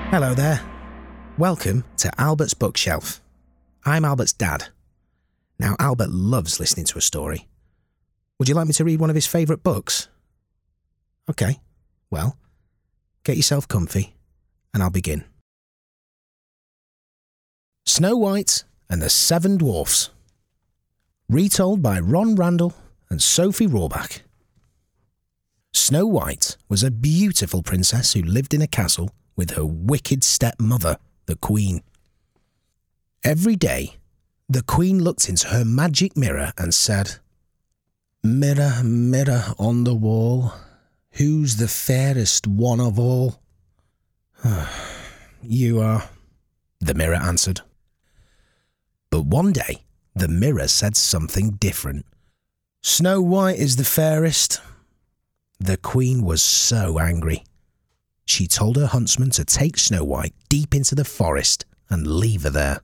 Hello there. Welcome to Albert's Bookshelf. I'm Albert's dad. Now, Albert loves listening to a story. Would you like me to read one of his favourite books? Okay, well, get yourself comfy and I'll begin. Snow White and the Seven Dwarfs. Retold by Ron Randall and Sophie Rohrbach. Snow White was a beautiful princess who lived in a castle with her wicked stepmother, the Queen. Every day, the Queen looked into her magic mirror and said, "Mirror, mirror on the wall, who's the fairest one of all?" "You are," the mirror answered. But one day, the mirror said something different. "Snow White is the fairest." The Queen was so angry. She told her huntsman to take Snow White deep into the forest and leave her there.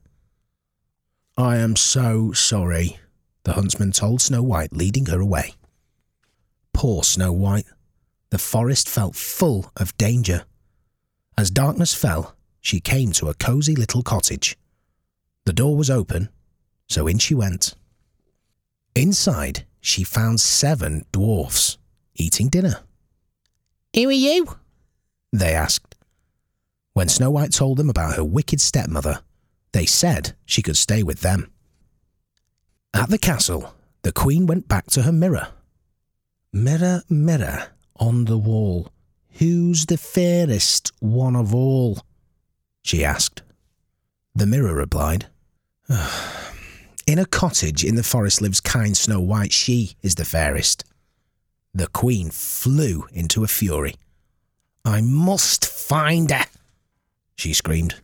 "I am so sorry," the huntsman told Snow White, leading her away. Poor Snow White. The forest felt full of danger. As darkness fell, she came to a cosy little cottage. The door was open, so in she went. Inside, she found 7 dwarfs eating dinner. "Who are you?" they asked. When Snow White told them about her wicked stepmother, they said she could stay with them. At the castle, the Queen went back to her mirror. "Mirror, mirror on the wall, who's the fairest one of all?" she asked. The mirror replied, "In a cottage in the forest lives kind Snow White. She is the fairest." The Queen flew into a fury. "I must find her," she screamed.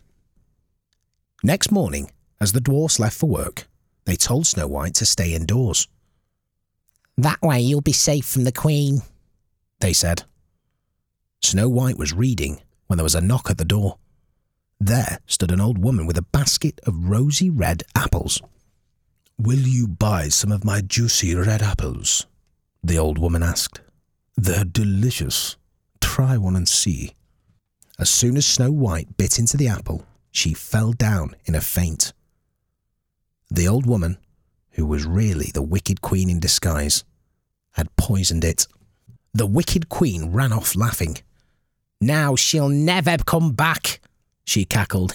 Next morning, as the dwarfs left for work, they told Snow White to stay indoors. "That way you'll be safe from the Queen," they said. Snow White was reading when there was a knock at the door. There stood an old woman with a basket of rosy red apples. "Will you buy some of my juicy red apples?" the old woman asked. "They're delicious. Try one and see." As soon as Snow White bit into the apple, she fell down in a faint. The old woman, who was really the wicked Queen in disguise, had poisoned it. The wicked Queen ran off laughing. "Now she'll never come back," she cackled.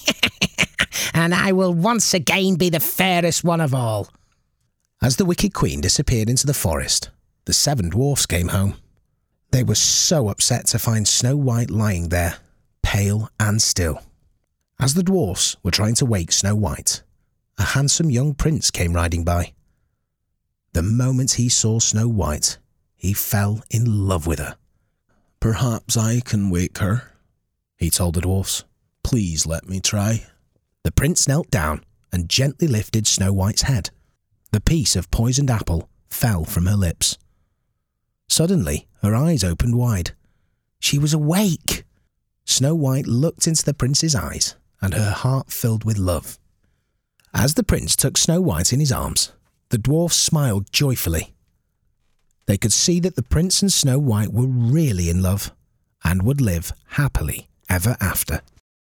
"And I will once again be the fairest one of all." As the wicked Queen disappeared into the forest, the 7 dwarfs came home. They were so upset to find Snow White lying there, pale and still. As the dwarfs were trying to wake Snow White, a handsome young prince came riding by. The moment he saw Snow White, he fell in love with her. "Perhaps I can wake her," he told the dwarfs. "Please let me try." The prince knelt down and gently lifted Snow White's head. The piece of poisoned apple fell from her lips. Suddenly, her eyes opened wide. She was awake. Snow White looked into the prince's eyes, and her heart filled with love. As the prince took Snow White in his arms, the dwarfs smiled joyfully. They could see that the prince and Snow White were really in love and would live happily ever after.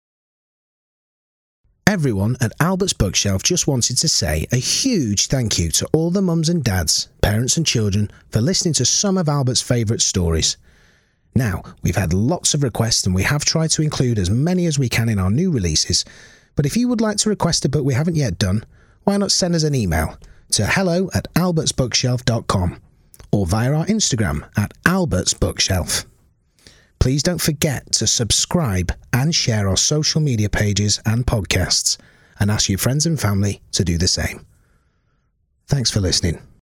Everyone at Albert's Bookshelf just wanted to say a huge thank you to all the mums and dads, parents and children for listening to some of Albert's favourite stories. Now, we've had lots of requests and we have tried to include as many as we can in our new releases, but if you would like to request a book we haven't yet done, why not send us an email to hello@albertsbookshelf.com or via our Instagram @albertsbookshelf. Please don't forget to subscribe and share our social media pages and podcasts, and ask your friends and family to do the same. Thanks for listening.